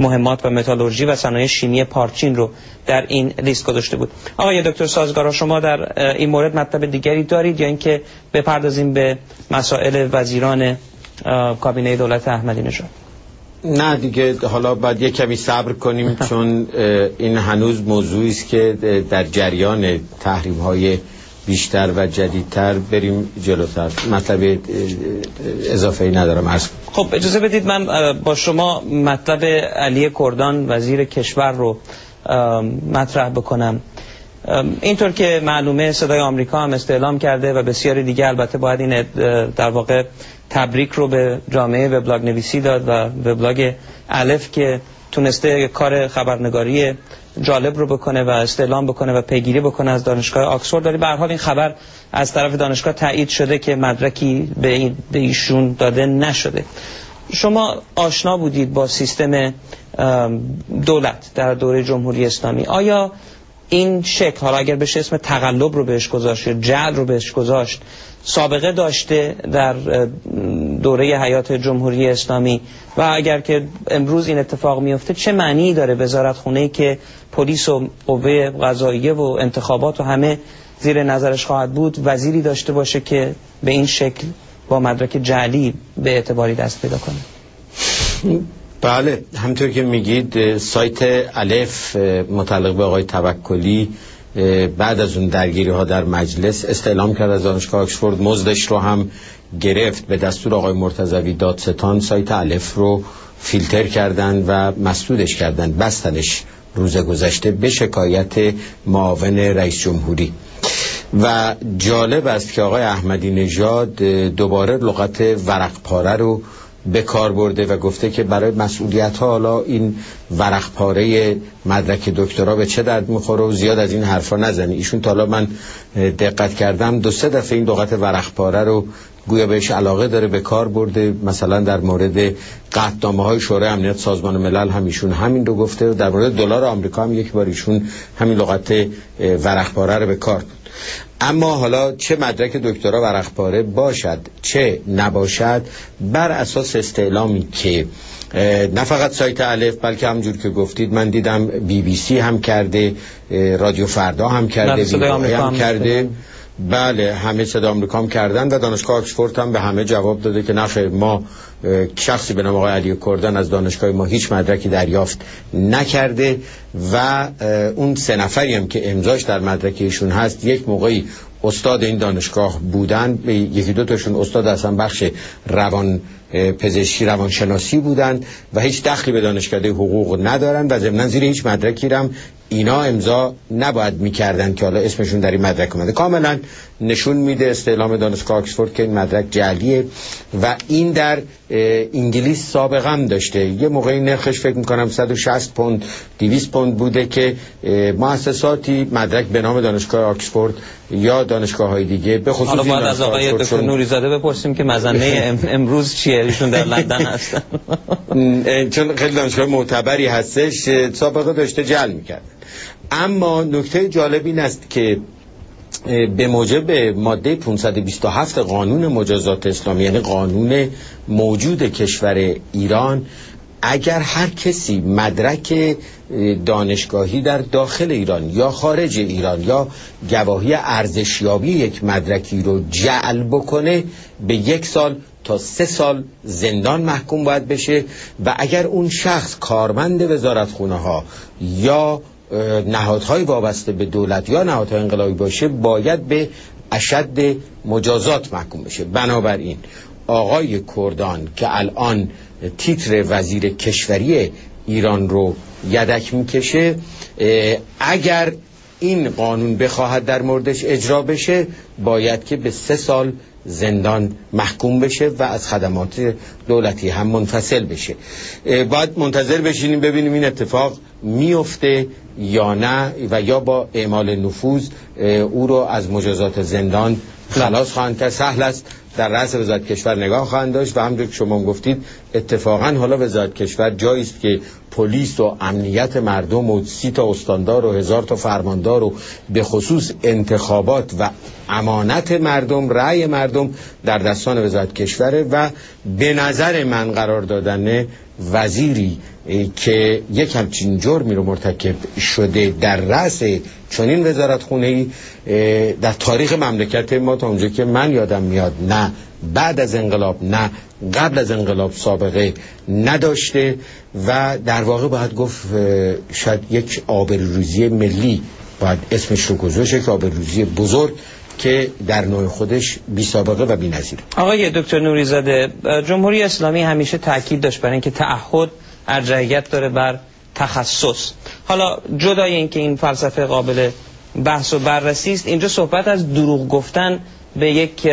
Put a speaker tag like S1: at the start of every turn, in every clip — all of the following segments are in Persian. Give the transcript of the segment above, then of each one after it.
S1: مهمات و متالورژی و صنایع شیمی پارچین رو در این لیست گذاشته بود. آقای دکتر سازگارا، شما در این مورد مطلب دیگری دارید یا اینکه بپردازیم به مسائل وزیران کابینه دولت احمدی نژاد؟
S2: نه دیگه، حالا باید یک کمی صبر کنیم چون این هنوز موضوعی است که در جریان تحریم‌های بیشتر و جدیدتر بریم جلوتر. مطلب اضافه‌ای ندارم عرض.
S1: خب اجازه بدید من با شما مطلب علی کردان وزیر کشور رو مطرح بکنم. اینطور که معلومه صدای آمریکا هم استعلام کرده و بسیاری دیگه البته باید این در واقع تبریک رو به جامعه وبلاگ نویسی داد و وبلاگ الف که تونسته کار خبرنگاری جالب رو بکنه و استعلام بکنه و پیگیری بکنه از دانشگاه آکسفورد. ولی به هر حال این خبر از طرف دانشگاه تایید شده که مدرکی به ایشون داده نشده. شما آشنا بودید با سیستم دولت در دوره جمهوری اسلامی. آیا این شکل، حالا اگر بشه اسم تقلب رو بهش گذاشت یا جعل رو بهش گذاشت، سابقه داشته در دوره حیات جمهوری اسلامی و اگر که امروز این اتفاق میفته چه معنی داره وزارتخونه‌ای که پلیس و قوه قضاییه و انتخابات و همه زیر نظرش خواهد بود وزیری داشته باشه که به این شکل با مدرک جعلی به اعتباری دست پیدا کنه؟
S2: بله، همطور که میگید سایت الف متعلق به آقای توکلی بعد از اون درگیری ها در مجلس استعلام کرد از دانشگاه آکسفورد، مزدش رو هم گرفت. به دستور آقای مرتضوی دادستان سایت الف رو فیلتر کردن و مسدودش کردن، بستنش روز گذشته به شکایت معاون رئیس جمهوری. و جالب است که آقای احمدی نژاد دوباره لغت ورق پاره رو به کار برده و گفته که برای مسئولیت ها حالا این ورق پاره مدرک دکترا به چه درد میخوره و زیاد از این حرفا نزنی. ایشون تا حالا من دقت کردم 2-3 دفعه این لغت ورق پاره رو گویا بهش علاقه داره به کار برده. مثلا در مورد قطعنامه‌های شورای امنیت سازمان ملل هم ایشون همین رو گفته و در مورد دلار آمریکا هم یک بار ایشون همین لغت ورق پاره رو به کار برد. اما حالا چه مدرک دکترا ورق پاره باشد چه نباشد، بر اساس استعلامی که نه فقط سایت الف بلکه همجور که گفتید من دیدم BBC هم کرده، رادیو فردا هم کرده، ویوای هم کرده، بله همه صدا آمریکا هم کردن و دانشگاه آکسفورد هم به همه جواب داده که نخیر، ما شخصی به نام آقای علی کردان از دانشگاه ما هیچ مدرکی دریافت نکرده و اون 3 نفری هم که امضاش در مدرک ایشون هست یک موقعی استاد این دانشگاه بودن، 1-2 تاشون استاد اصلا بخش روان پزشکی روانشناسی بودن و هیچ دخلی به دانشکده حقوق ندارن و ضمن زیر هیچ مدرکی هم اینا امضا نباید میکردن که حالا اسمشون در این مدرک اومده. کاملا نشون میده استعلام دانشگاه آکسفورد که این مدرک جعلیه و این در انگلیس سابقه هم داشته. یه موقعی نرخش فکر میکنم 160 پوند 200 پوند بوده که مؤسساتی مدرک به نام دانشگاه آکسفورد یا دانشگاه های دیگه به خصوص
S1: حالا باید از آقای دکتر نوریزاده بپرسیم که مظنه امروز چیه، ایشون در لندن هستن
S2: چون خیلی دانشگاه معتبری هستش سابقه داشته جعل میکرد. اما نکته جالب این است که به موجب ماده 527 قانون مجازات اسلامی، یعنی قانون موجود کشور ایران، اگر هر کسی مدرک دانشگاهی در داخل ایران یا خارج ایران یا گواهی ارزشیابی یک مدرکی رو جعل بکنه به 1 سال تا 3 سال زندان محکوم باید بشه و اگر اون شخص کارمند وزارتخونه ها یا نهادهای وابسته به دولت یا نهادهای انقلابی باشه باید به اشد مجازات محکوم بشه. بنابراین آقای کردان که الان تیتر وزیر کشوری ایران رو یدک میکشه، اگر این قانون بخواهد در موردش اجرا بشه باید که به 3 سال زندان محکوم بشه و از خدمات دولتی هم منفصل بشه. باید منتظر بشینیم ببینیم این اتفاق میفته یا نه و یا با اعمال نفوذ او رو از مجازات زندان خلاص خواهند کرد. سهل است در رأس وزارت کشور نگاه خواهند داشت و همونطور که شما گفتید اتفاقا حالا وزارت کشور جایی است که پلیس و امنیت مردم و 30 تا استاندار و 1000 تا فرماندار و به خصوص انتخابات و امانت مردم، رأی مردم در دستان وزارت کشوره و به نظر من قرار دادن وزیری که یک همچین جرمی رو مرتکب شده در رأس چنین وزارتخونه‌ای در تاریخ مملکت ما تا اونجا که من یادم میاد نه بعد از انقلاب نه قبل از انقلاب سابقه نداشته و در واقع باید گفت شاید یک آبروریزی ملی باید اسمش رو گذاشت، یک آبروریزی بزرگ که در نوع خودش بی سابقه و بی نظیره.
S1: آقای دکتر نوری‌زاده، جمهوری اسلامی همیشه تاکید داشت بر اینکه تعهد ارجحیت داره بر تخصص. حالا جدای اینکه این فلسفه قابل بحث و بررسی است، اینجا صحبت از دروغ گفتن به یک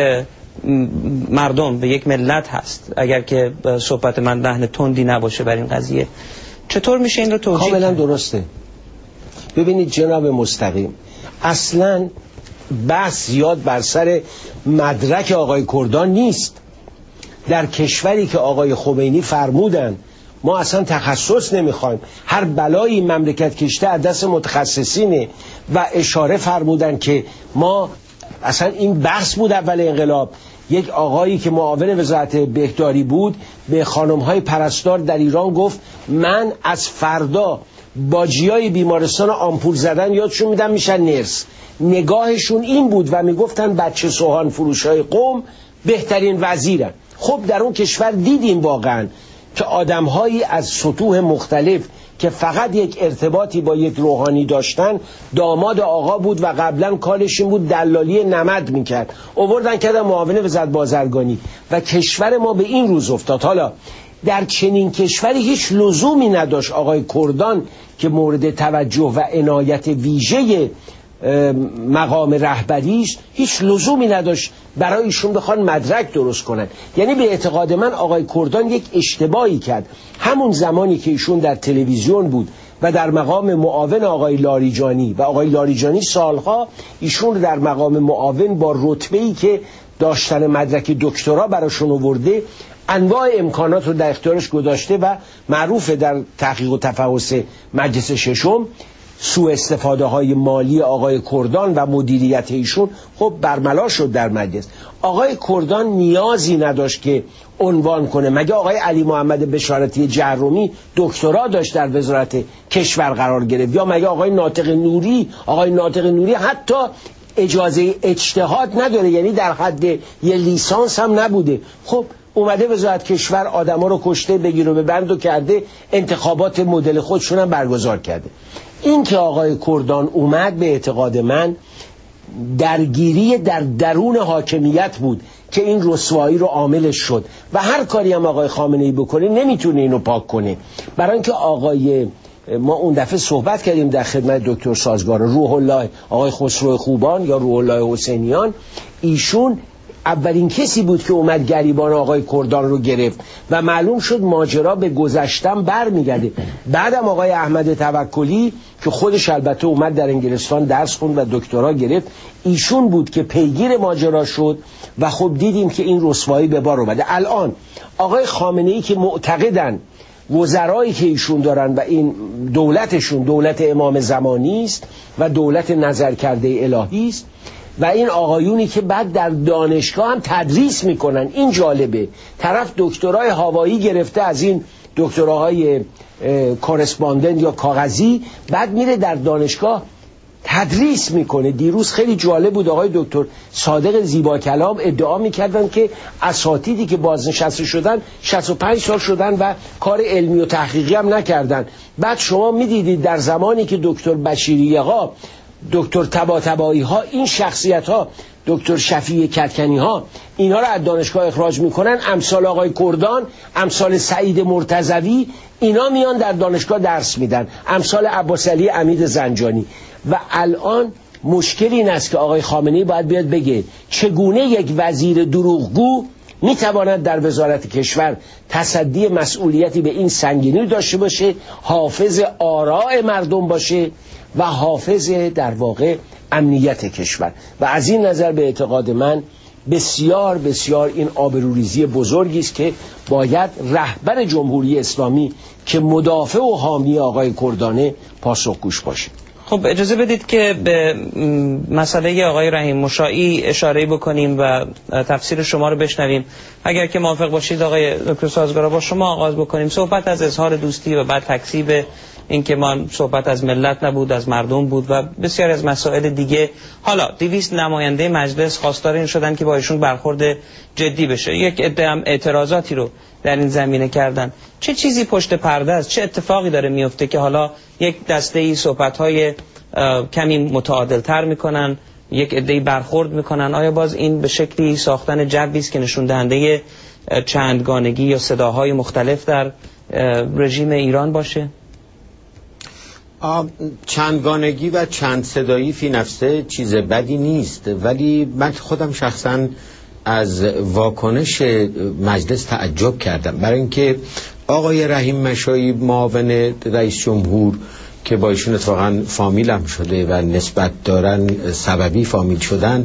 S1: مردم، به یک ملت هست. اگر که صحبت من لحن تندی نباشه بر این قضیه، چطور میشه این رو توجیه؟
S3: کاملا درسته. ببینید جناب مستقیم، اصلا بحث زیاد بر سر مدرک آقای کردان نیست. در کشوری که آقای خمینی فرمودن ما اصلا تخصص نمیخوایم، هر بلایی مملکت کشته از دست متخصصینه و اشاره فرمودن که ما اصلا این بحث بود اول انقلاب. یک آقایی که معاون وزارت بهداری بود به خانم‌های پرستار در ایران گفت من از فردا باجیای بیمارستان آمپول زدن یادشون میدم میشن نرس. نگاهشون این بود و میگفتن بچه سوهان فروشای قم بهترین وزیرن. خب در اون کشور دیدیم واقعا که آدم‌هایی از سطوح مختلف که فقط یک ارتباطی با یک روحانی داشتن، داماد آقا بود و قبلا کارش این بود دلالی نمد میکرد، آوردن کردن معاون وزارت بازرگانی و کشور ما به این روز افتاد. حالا در چنین کشوری هیچ لزومی نداشت آقای کردان که مورد توجه و عنایت ویژه مقام رهبریش، هیچ لزومی نداشت برای ایشون بخوان مدرک درست کنن. یعنی به اعتقاد من آقای کردان یک اشتباهی کرد همون زمانی که ایشون در تلویزیون بود و در مقام معاون آقای لاریجانی و آقای لاریجانی سالها ایشون در مقام معاون با رتبه‌ای که داشتن مدرک دکترا براشون آورده انواع امکانات رو در اختیارش گذاشته و معروف در تحقیق و تفحص مجلس ششم سوء استفاده های مالی آقای کردان و مدیریت ایشون خب برملا شد در مجلس. آقای کردان نیازی نداشت که عنوان کنه. مگه آقای علی محمد بشارتی جهرومی دکترا داشت در وزارت کشور قرار گرفت؟ یا مگه آقای ناطق نوری حتی اجازه اجتهاد نداره، یعنی در حد یه لیسانس هم نبوده. خب اومده وزارت کشور آدما رو کشته، بگیر و ببند و کرده، انتخابات مدل خودشون هم برگزار کرده. این که آقای کردان اومد به اعتقاد من درگیری در درون حاکمیت بود که این رسوایی رو عاملش شد و هر کاری هم آقای خامنه‌ای بکنه نمیتونه اینو پاک کنه. برای اینکه ما اون دفعه صحبت کردیم در خدمت دکتر سازگار روح الله آقای خسرو خوبان یا روح الله حسینیان، ایشون اولین کسی بود که اومد گریبان آقای کردان رو گرفت و معلوم شد ماجرا به گذشتم برمیگرده. بعدم آقای احمد توکلی که خودش البته اومد در انگلستان درس خوند و دکترا گرفت، ایشون بود که پیگیر ماجرا شد و خب دیدیم که این رسوایی به بار اومده. الان آقای خامنه‌ای که معتقدن وزرایی که ایشون دارن و این دولتشون دولت امام زمانی است و دولت نظر کرده الهی است و این آقایونی که بعد در دانشگاه هم تدریس میکنن، این جالبه، طرف دکترای هوایی گرفته از این دکتراهای کورسپاندنت یا کاغذی، بعد میره در دانشگاه تدریس میکنه. دیروز خیلی جالب بود، آقای دکتر صادق زیبا کلام ادعا میکردن که اساتیدی که بازنشسته شدن 65 سال شدن و کار علمی و تحقیقی هم نکردن. بعد شما میدیدید در زمانی که دکتر بشیری ها، دکتر طباطبایی ها، این شخصیت ها، دکتر شفیع کدکنی ها، اینا رو از دانشگاه اخراج میکنن، امثال آقای کردان، امثال سعید مرتضوی، اینا میان در دانشگاه درس میدن، امثال عباس علی عمید زنجانی. و الان مشکل این است که آقای خامنه‌ای باید بیاد بگه چگونه یک وزیر دروغگو میتواند در وزارت کشور تصدی مسئولیتی به این سنگینی داشته باشه، حافظ آراء مردم باشه و حافظ در واقع امنیت کشور. و از این نظر به اعتقاد من بسیار بسیار این آبروریزی بزرگی است که باید رهبر جمهوری اسلامی که مدافع و حامی آقای کردانه پاسخگوش باشه.
S1: خب اجازه بدید که به مسئله آقای رحیم مشائی اشاره بکنیم و تفسیر شما رو بشنویم. اگر که موافق باشید آقای دکتر سازگارا با شما آغاز بکنیم. صحبت از اظهار دوستی و بعد تکذیب این که ما صحبت از ملت نبود، از مردم بود و بسیار از مسائل دیگه. حالا 200 نماینده مجلس خواستار این شدن که با ایشون برخورد جدی بشه. یک عده هم اعتراضاتی رو در این زمینه کردن. چه چیزی پشت پرده است؟ چه اتفاقی داره میفته که حالا یک دسته‌ای صحبت‌های کمی متعادل‌تر میکنن، یک عده‌ای برخورد میکنن؟ آیا باز این به شکلی ساختن جوی است که نشون دهنده چندگانگی یا صداهای مختلف در رژیم ایران باشه؟
S2: چندگانگی و چند صدایی فی نفسه چیز بدی نیست، ولی من خودم شخصا از واکنش مجلس تعجب کردم، برای اینکه آقای رحیم مشائی معاون رئیس جمهور که با ایشون اتفاقا فامیلم شده و نسبت دارن، سببی فامیل شدن،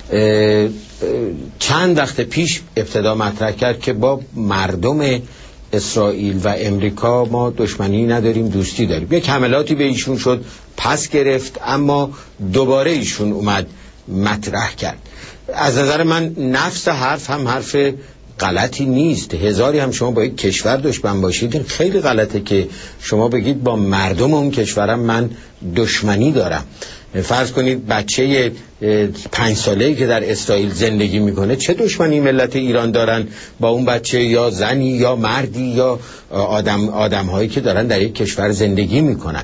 S2: چند وقت پیش ابتدا مطرح کرد که با مردم اسرائیل و امریکا ما دشمنی نداریم، دوستی داریم. یک حملاتی به ایشون شد، پس گرفت، اما دوباره ایشون اومد مطرح کرد. از نظر من نفس حرف هم حرف غلطی نیست. هزاری هم شما با یک کشور دشمن باشید، این خیلی غلطه که شما بگید با مردم اون کشورم من دشمنی دارم. فرض کنید بچه 5 ساله‌ای که در اسرائیل زندگی میکنه، چه دشمنی ملت ایران دارن با اون بچه، یا زنی یا مردی یا آدم‌هایی که دارن در یک کشور زندگی میکنن.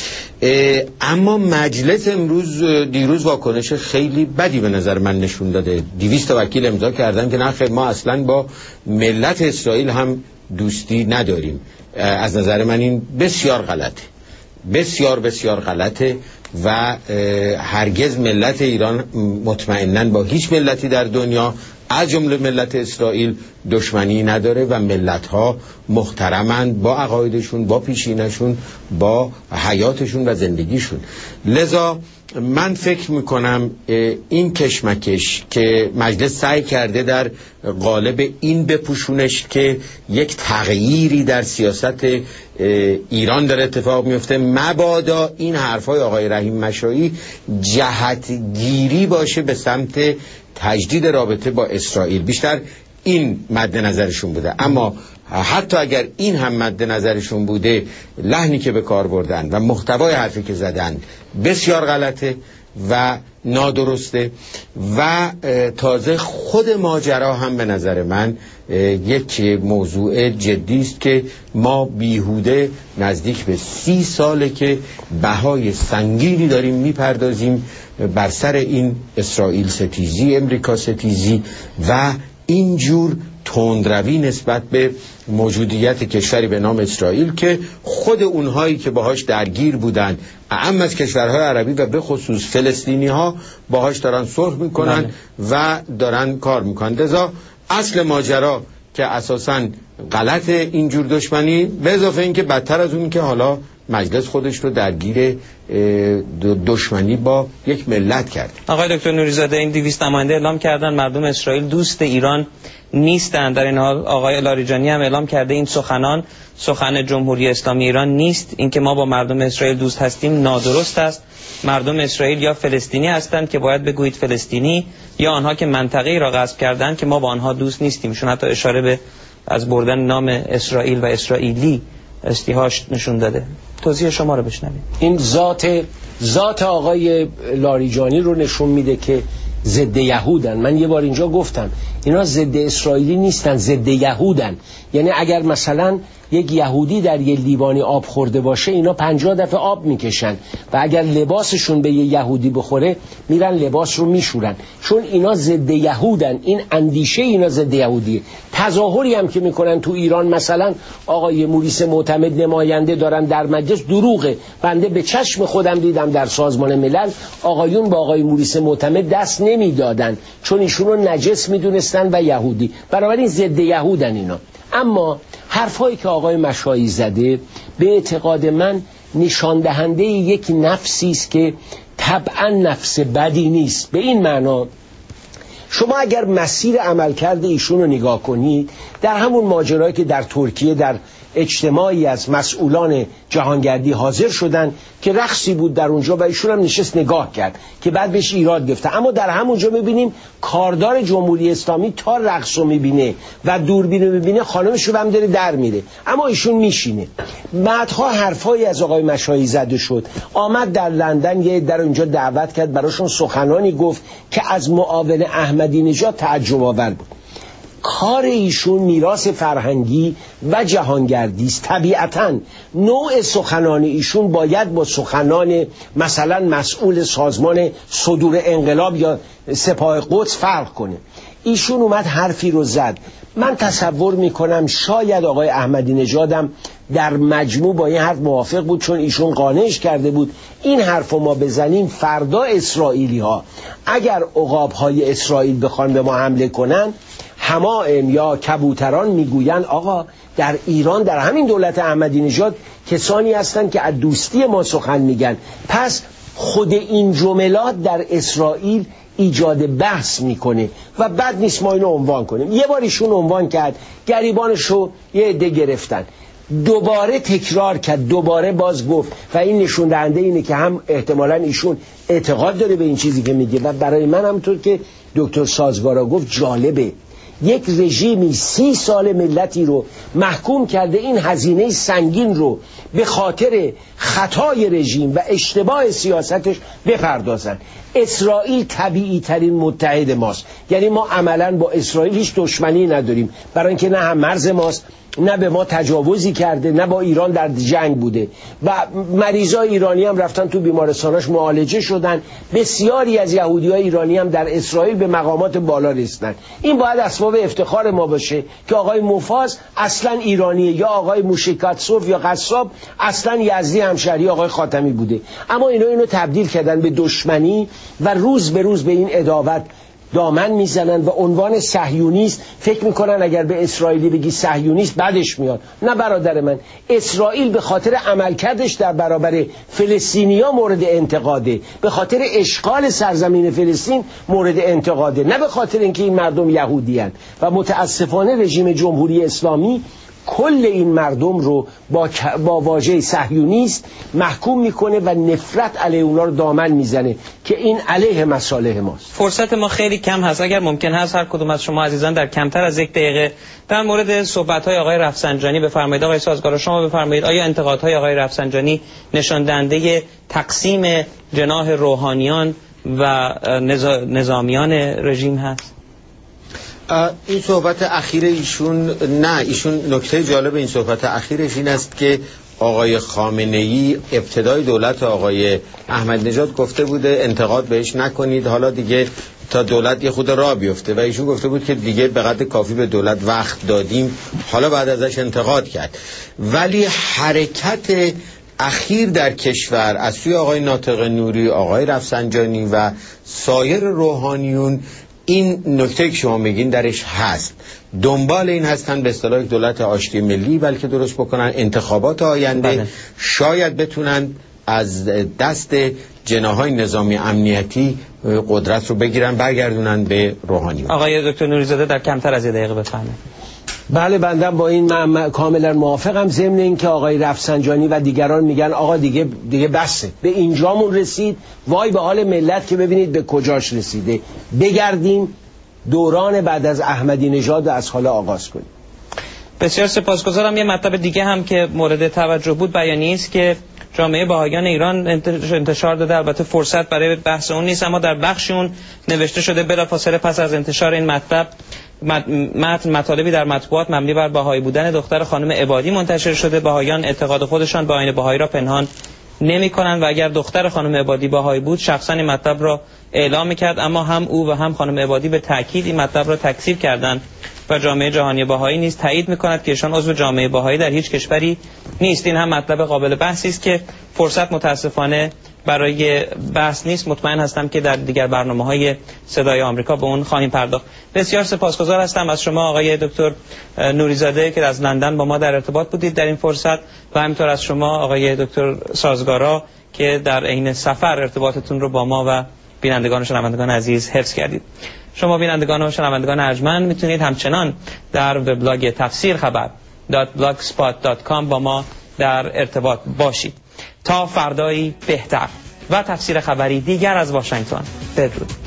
S2: اما مجلس دیروز واکنش خیلی بدی به نظر من نشون داده. 200 وکیل امضا کردن که نه ما اصلا با ملت اسرائیل هم دوستی نداریم. از نظر من این بسیار غلطه، بسیار بسیار غلطه و هرگز ملت ایران مطمئناً با هیچ ملتی در دنیا از جمله ملت اسرائیل دشمنی نداره و ملت‌ها محترمند با عقایدشون، با پیشینشون، با حیاتشون و زندگیشون. لذا من فکر میکنم این کشمکش که مجلس سعی کرده در قالب این بپوشونش که یک تغییری در سیاست ایران داره اتفاق میفته، مبادا این حرفای آقای رحیم مشائی جهتگیری باشه به سمت تجدید رابطه با اسرائیل. بیشتر این مد نظرشون بوده. اما حتی اگر این هم مد نظرشون بوده، لحنی که به کار بردن و محتوای حرفی که زدن بسیار غلطه و نادرسته و تازه خود ماجرا هم به نظر من یک موضوع جدی است که ما بیهوده نزدیک به 30 ساله که بهای سنگینی داریم میپردازیم بر سر این اسرائیل ستیزی، امریکا ستیزی و اینجور تندروی نسبت به موجودیت کشوری به نام اسرائیل که خود اونهایی که باهاش درگیر بودن، اعم از کشورهای عربی و به خصوص فلسطینی ها، باهاش دارن صلح میکنن و دارن کار میکنن. لذا اصل ماجرا که اساساً غلط اینجور دشمنی، به اضافه این که بدتر از اون که حالا مجلس خودش رو درگیر دشمنی با یک ملت کرد.
S1: آقای دکتر نوری‌زاده، این 200 نماینده اعلام کردن مردم اسرائیل دوست ایران نیستند. در این حال آقای لاریجانی هم اعلام کرده این سخن جمهوری اسلامی ایران نیست. اینکه ما با مردم اسرائیل دوست هستیم نادرست است. مردم اسرائیل یا فلسطینی هستند که باید بگویید فلسطینی، یا آنها که منطقه‌ای را غصب کردند که ما با آنها دوست نیستیم. شون حتی اشاره به از بردن نام اسرائیل و اسرائیلی استیهاش نشون داده. توضیح شما رو بشنویم.
S3: این ذات آقای لاریجانی رو نشون میده که ضد یهودن. من یه بار اینجا گفتم اینا ضد اسرائیلی نیستن، ضد یهودن. یعنی اگر مثلا یک یهودی در یه لیوانی آب خورده باشه، اینا 50 دفعه آب میکشن و اگر لباسشون به یه یهودی بخوره میرن لباس رو میشورن، چون اینا ضد یهودن. این اندیشه اینا ضد یهودیه. تظاهری هم که میکنن تو ایران، مثلا آقای موریث معتمد نماینده دارن در مجلس، دروغه. بنده به چشم خودم دیدم در سازمان ملل آقایون با آقای موریث معتمد دست نمیدادن چون ایشون رو نجس میدونستن و یهودی. بنابراین ضد یهودن اینا. اما حرفایی که آقای مشائی زده به اعتقاد من نشان دهنده یک نفسی است که طبعا نفس بدی نیست. به این معنا شما اگر مسیر عملکرد ایشون رو نگاه کنید، در همون ماجرایی که در ترکیه در اجتماعی از مسئولان جهانگردی حاضر شدن که رقصی بود در اونجا و ایشون هم نشست نگاه کرد که بعد بهش ایراد گرفته. اما در همونجا میبینیم کاردار جمهوری اسلامی تا رقص رو میبینه و دوربین رو میبینه، خانمش رو هم داره در میره اما ایشون میشینه. بعدها حرفایی از آقای مشایی زده شد، آمد در لندن یه در اونجا دعوت کرد، براشون سخنانی گفت که از معاون احمدی نژاد تعجب آور بود. کار ایشون میراث فرهنگی و جهانگردی است. طبیعتاً نوع سخنان ایشون باید با سخنان مثلا مسئول سازمان صدور انقلاب یا سپاه قدس فرق کنه. ایشون اومد حرفی رو زد. من تصور میکنم شاید آقای احمدی نژادم در مجموع با این حرف موافق بود، چون ایشون قانعش کرده بود این حرف رو ما بزنیم فردا اسرائیلی ها اگر عقاب های اسرائیل بخوان به ما حمله کنن، حمائم یا کبوتران میگوین آقا در ایران در همین دولت احمدی نژاد کسانی هستند که از دوستی ما سخن میگن. پس خود این جملات در اسرائیل ایجاد بحث میکنه و بعد نیست ما اینو عنوان کنیم. یه بار ایشون عنوان کرد، گریبانشو یه عده گرفتن، دوباره تکرار کرد، دوباره باز گفت و این نشون دهنده اینه که هم احتمالاً ایشون اعتقاد داره به این چیزی که میگه. و برای من همونطور که دکتر سازگارا گفت جالبه، یک رژیمی 30 سال ملتی رو محکوم کرده این هزینه سنگین رو به خاطر خطای رژیم و اشتباه سیاستش بپردازن. اسرائیل طبیعی ترین متحد ماست، یعنی ما عملا با اسرائیل هیچ دشمنی نداریم، برای اینکه نه هم مرز ماست، نه به ما تجاوزی کرده، نه با ایران در جنگ بوده و مریضای ایرانی هم رفتن تو بیمارستاناش معالجه شدن. بسیاری از یهودیای ایرانی هم در اسرائیل به مقامات بالا رسیدن. این باید اسباب افتخار ما باشه که آقای موفاز اصلا ایرانیه یا آقای موشیکاتسوف یا قصاب اصلا یزدی همشهری آقای خاتمی بوده. اما اینو تبدیل کردن به دشمنی و روز به روز به این عداوت دامن میزنن و عنوان صهیونیست فکر میکنن اگر به اسرائیلی بگی صهیونیست بعدش میاد. نه برادر من، اسرائیل به خاطر عملکردش در برابر فلسطینیا مورد انتقاده، به خاطر اشغال سرزمین فلسطین مورد انتقاده، نه به خاطر اینکه این مردم یهودیان. و متاسفانه رژیم جمهوری اسلامی کل این مردم رو با واژه صهیونیست محکوم میکنه و نفرت علیه اونا رو دامن میزنه که این علیه مصالح ماست.
S1: فرصت ما خیلی کم هست، اگر ممکن هست هر کدوم از شما عزیزان در کمتر از 1 دقیقه در مورد صحبت‌های آقای رفسنجانی بفرمایید. آقای سازگارا شما بفرمایید، آیا انتقادهای آقای رفسنجانی نشان دهنده تقسیم جناح روحانیان و نظامیان رژیم هست؟
S2: این صحبت اخیر ایشون، نه، ایشون نکته جالب این صحبت اخیرش این است که آقای خامنه‌ای ابتدای دولت آقای احمدی نژاد گفته بوده انتقاد بهش نکنید، حالا دیگه تا دولت یه خود راه بیفته، و ایشون گفته بود که دیگه به قدر کافی به دولت وقت دادیم، حالا بعد ازش انتقاد کرد. ولی حرکت اخیر در کشور از سوی آقای ناطق نوری، آقای رفسنجانی و سایر روحانیون، این نکته که شما میگین درش هست، دنبال این هستن به اصطلاح دولت آشتی ملی بلکه درست بکنن، انتخابات آینده شاید بتونن از دست جناح‌های نظامی امنیتی قدرت رو بگیرن، برگردونن به روحانیون.
S1: آقای دکتر نوریزاده در کمتر از 1 دقیقه بفرمایید.
S3: بله، بندم با این کاملا موافقم، ضمن این که آقای رفسنجانی و دیگران میگن آقا دیگه بسه، به اینجامون رسید، وای به حال ملت که ببینید به کجاش رسیده، بگردیم دوران بعد از احمدی نژاد از حالا آغاز کنیم.
S1: بسیار سپاسگزارم. یه مطلب دیگه هم که مورد توجه بود بیانیه است که جامعه بهائیان ایران انتشار داده، البته فرصت برای بحث اون نیست، اما در بخش اون نوشته شده بلافاصله پس از انتشار این مطالبی در مطبوعات مبنی بر بهایی بودن دختر خانم عبادی منتشر شده. بهائیان اعتقاد خودشان به آیین بهایی را پنهان نمی‌کنند و اگر دختر خانم عبادی بهایی بود شخصا این مطلب را اعلام می‌کرد، اما هم او و هم خانم عبادی به تأکید این مطلب را تکذیب کردند و جامعه جهانی بهایی نیز تایید می‌کند که ایشان عضو جامعه بهایی در هیچ کشوری نیست. این هم مطلب قابل بحثی است که فرصت متاسفانه برای بحث نیست. مطمئن هستم که در دیگر برنامه‌های صدای آمریکا به اون خواهیم پرداخت. بسیار سپاسگزار هستم از شما آقای دکتر نوریزاده که از لندن با ما در ارتباط بودید در این فرصت، و همینطور از شما آقای دکتر سازگارا که در عین سفر ارتباطتون رو با ما و بینندگان و شنوندگان عزیز حفظ کردید. شما بینندگان و شنوندگان ارجمند میتونید همچنان در وبلاگ تفسیر خبر www.blogspot.com با ما در ارتباط باشید. تا فردایی بهتر و تفسیر خبری دیگر از واشنگتن. بدرود.